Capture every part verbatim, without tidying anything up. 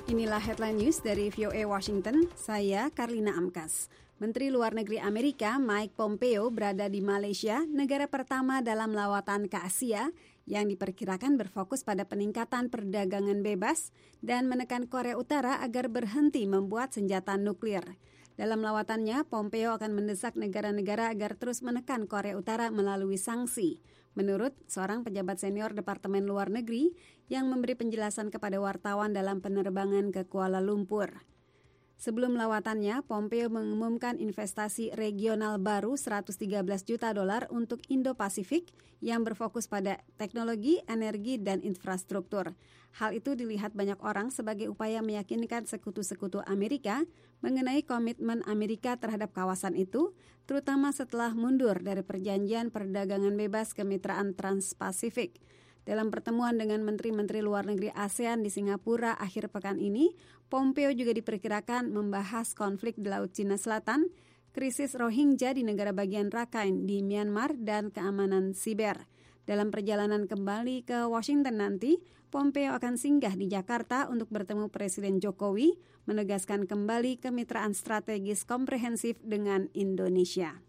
Inilah headline news dari V O A Washington, saya Karlina Amkas. Menteri Luar Negeri Amerika Mike Pompeo berada di Malaysia, negara pertama dalam lawatan ke Asia yang diperkirakan berfokus pada peningkatan perdagangan bebas dan menekan Korea Utara agar berhenti membuat senjata nuklir. Dalam lawatannya, Pompeo akan mendesak negara-negara agar terus menekan Korea Utara melalui sanksi. Menurut seorang pejabat senior Departemen Luar Negeri yang memberi penjelasan kepada wartawan dalam penerbangan ke Kuala Lumpur. Sebelum lawatannya, Pompeo mengumumkan investasi regional baru seratus tiga belas juta dolar untuk Indo-Pasifik yang berfokus pada teknologi, energi, dan infrastruktur. Hal itu dilihat banyak orang sebagai upaya meyakinkan sekutu-sekutu Amerika mengenai komitmen Amerika terhadap kawasan itu, terutama setelah mundur dari perjanjian perdagangan bebas kemitraan Trans-Pasifik. Dalam pertemuan dengan Menteri-Menteri Luar Negeri ASEAN di Singapura akhir pekan ini, Pompeo juga diperkirakan membahas konflik di Laut Cina Selatan, krisis Rohingya di negara bagian Rakhine di Myanmar, dan keamanan siber. Dalam perjalanan kembali ke Washington nanti, Pompeo akan singgah di Jakarta untuk bertemu Presiden Jokowi, menegaskan kembali kemitraan strategis komprehensif dengan Indonesia.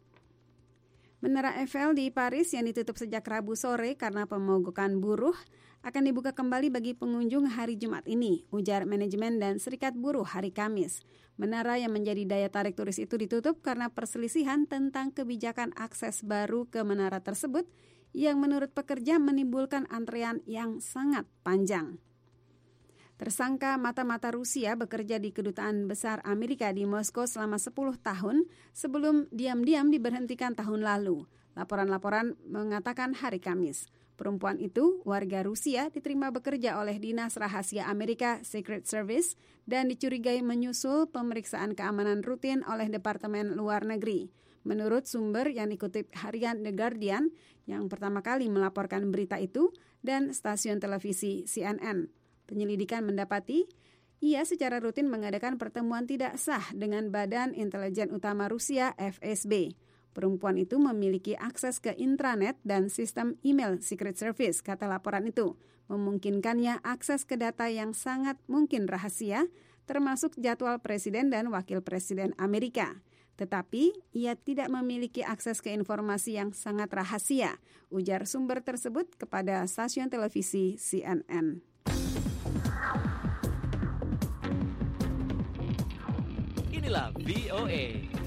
Menara Eiffel di Paris yang ditutup sejak Rabu sore karena pemogokan buruh akan dibuka kembali bagi pengunjung hari Jumat ini, ujar manajemen dan serikat buruh hari Kamis. Menara yang menjadi daya tarik turis itu ditutup karena perselisihan tentang kebijakan akses baru ke menara tersebut yang menurut pekerja menimbulkan antrean yang sangat panjang. Tersangka mata-mata Rusia bekerja di Kedutaan Besar Amerika di Moskow selama sepuluh tahun sebelum diam-diam diberhentikan tahun lalu. Laporan-laporan mengatakan hari Kamis. Perempuan itu, warga Rusia, diterima bekerja oleh Dinas Rahasia Amerika Secret Service dan dicurigai menyusul pemeriksaan keamanan rutin oleh Departemen Luar Negeri. Menurut sumber yang dikutip harian The Guardian yang pertama kali melaporkan berita itu dan stasiun televisi C N N. Penyelidikan mendapati ia secara rutin mengadakan pertemuan tidak sah dengan Badan Intelijen Utama Rusia F S B. Perempuan itu memiliki akses ke intranet dan sistem email Secret Service, kata laporan itu, memungkinkannya akses ke data yang sangat mungkin rahasia, termasuk jadwal Presiden dan Wakil Presiden Amerika. Tetapi ia tidak memiliki akses ke informasi yang sangat rahasia, ujar sumber tersebut kepada stasiun televisi C N N. Inilah V O A.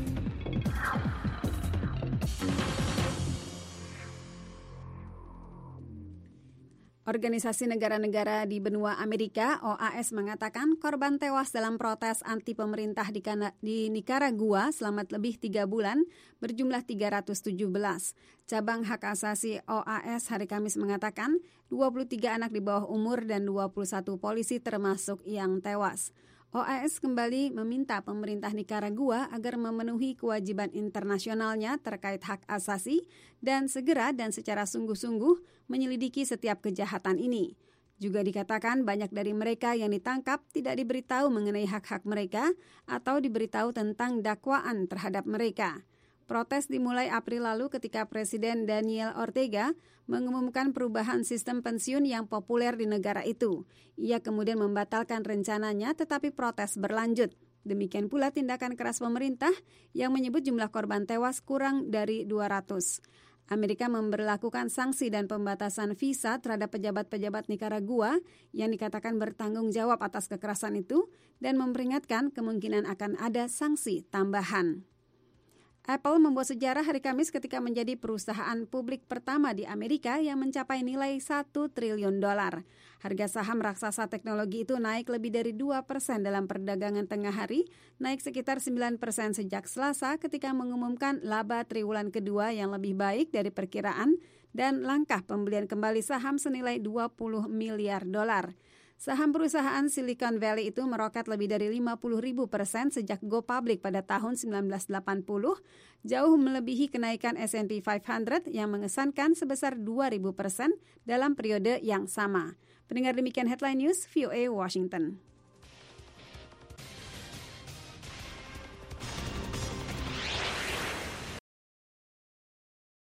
Organisasi Negara-Negara di Benua Amerika O A S mengatakan korban tewas dalam protes anti pemerintah di, Kana- di Nicaragua selama lebih tiga bulan berjumlah tiga ratus tujuh belas. Cabang Hak Asasi O A S hari Kamis mengatakan dua puluh tiga anak di bawah umur dan dua puluh satu polisi termasuk yang tewas. O A S kembali meminta pemerintah Nicaragua agar memenuhi kewajiban internasionalnya terkait hak asasi dan segera dan secara sungguh-sungguh menyelidiki setiap kejahatan ini. Juga dikatakan banyak dari mereka yang ditangkap tidak diberitahu mengenai hak-hak mereka atau diberitahu tentang dakwaan terhadap mereka. Protes dimulai April lalu ketika Presiden Daniel Ortega mengumumkan perubahan sistem pensiun yang populer di negara itu. Ia kemudian membatalkan rencananya tetapi protes berlanjut. Demikian pula tindakan keras pemerintah yang menyebut jumlah korban tewas kurang dari dua ratus. Amerika memberlakukan sanksi dan pembatasan visa terhadap pejabat-pejabat Nicaragua yang dikatakan bertanggung jawab atas kekerasan itu dan memperingatkan kemungkinan akan ada sanksi tambahan. Apple membuat sejarah hari Kamis ketika menjadi perusahaan publik pertama di Amerika yang mencapai nilai satu triliun dolar. Harga saham raksasa teknologi itu naik lebih dari dua persen dalam perdagangan tengah hari, naik sekitar sembilan persen sejak Selasa ketika mengumumkan laba triwulan kedua yang lebih baik dari perkiraan dan langkah pembelian kembali saham senilai dua puluh miliar dolar. Saham perusahaan Silicon Valley itu meroket lebih dari lima puluh ribu persen sejak go public pada tahun sembilan belas delapan puluh, jauh melebihi kenaikan S and P lima ratus yang mengesankan sebesar dua ribu persen dalam periode yang sama. Pendengar demikian headline news V O A Washington.